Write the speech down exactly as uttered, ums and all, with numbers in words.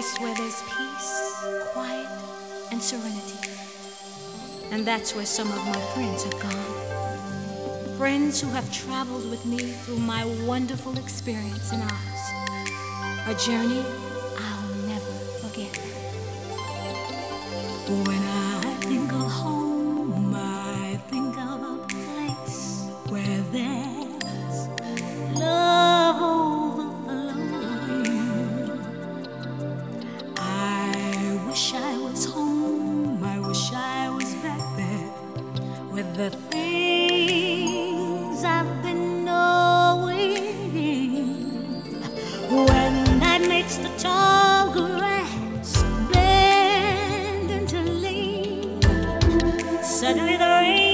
place where there's peace, quiet, and serenity. And that's where some of my friends have gone. Friends who have traveled with me through my wonderful experience in Oz. A journey I'll never forget. When I think of home, I think of a place where there's love overflowing. I wish I was home, I wish I was back there with the things I've been knowing. When night makes the tall grass bend into leaves, suddenly the rain